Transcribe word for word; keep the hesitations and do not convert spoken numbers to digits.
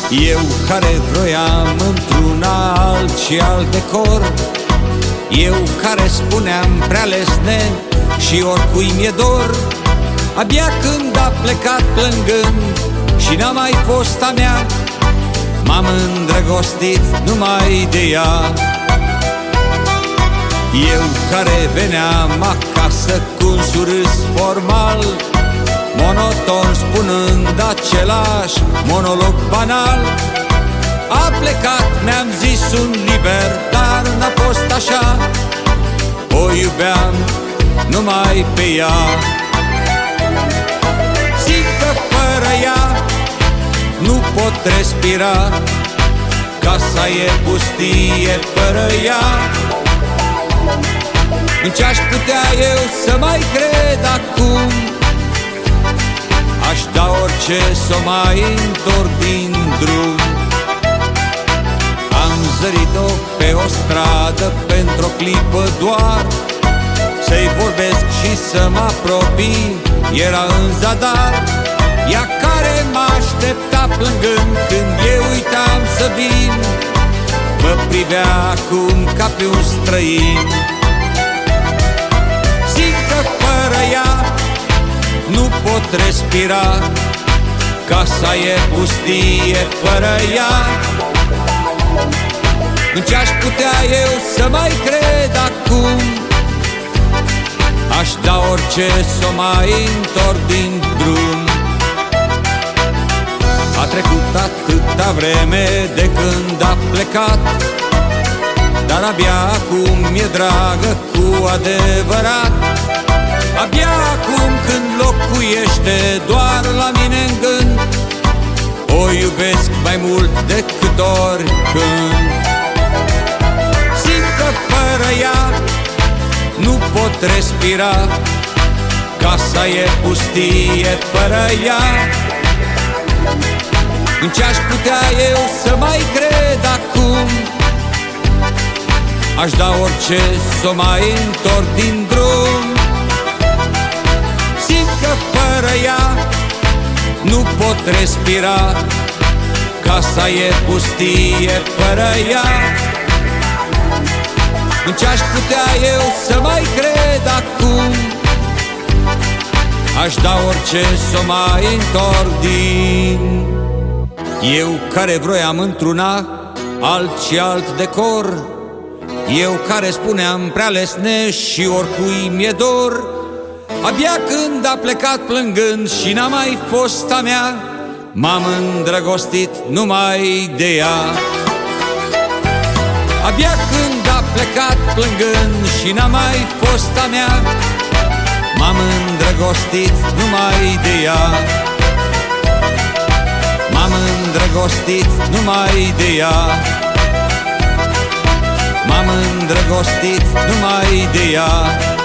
Eu care vroiam într-una alt și alt decor, eu care spuneam prea lesne și oricui mi-e dor, abia când a plecat plângând și n-a mai fost a mea, m-am îndrăgostit numai de ea. Eu care veneam acasă cu un surâs formal, monoton spunând același monolog banal, a plecat, mi-am zis un liber, dar n-a fost așa, o iubeam numai pe ea. Simt că fără ea nu pot respira, casa e pustie fără ea. În ce aș putea eu să mai cred acum, aș da orice să o mai întorc din drum. Am zărit-o pe o stradă pentru o clipă doar, să-i vorbesc și să mă apropii, era în zadar. Ea care mă aștepta plângând când eu uitam să vin, mă privea acum ca pe un străin. Simt că fără ea nu pot respira, casa e pustie fără ea. În ce aș putea eu să mai cred acum, aș da orice să o mai întorc din drum. A trecut atâta vreme de când a plecat, dar abia acum mi-e dragă cu adevărat. Abia acum când locuiește doar la mine în gând, o iubesc mai mult decât oricând. Simt că fără ea nu pot respira, casa e pustie fără ea. În ce aș putea eu să mai cred acum, aș da orice să o mai întorc din drum. Simt că fără ea nu pot respira, casa e pustie fără ea. În ce aș putea eu să mai cred acum, aș da orice să o mai întorc din. Eu care vroiam într-una alt și alt decor, eu care spuneam prea lesne și oricui mi-e dor, abia când a plecat plângând și n-a mai fost a mea, m-am îndrăgostit numai de ea. Abia când a plecat plângând și n-a mai fost a mea, m-am îndrăgostit numai de ea. M-am îndrăgostit numai de ea. M-am îndrăgostit numai de ea.